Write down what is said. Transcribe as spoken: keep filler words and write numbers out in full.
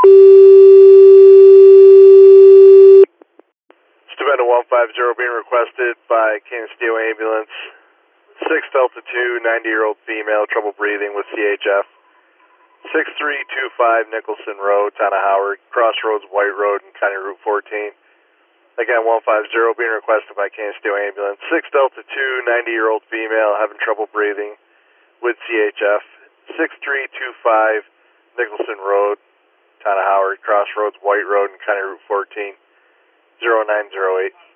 Stupendo one five zero being requested by Canasteo Ambulance. six Delta two, ninety-year-old female, trouble breathing with C H F. six three two five Nicholson Road, Town of Howard, Crossroads, White Road, and County Route fourteen. Again, one five zero being requested by Canasteo Ambulance. six Delta two, ninety-year-old female, having trouble breathing with C H F. six three two five Nicholson Road, Town of Howard, Crossroads, White Road, and County Route fourteen. zero nine zero eight.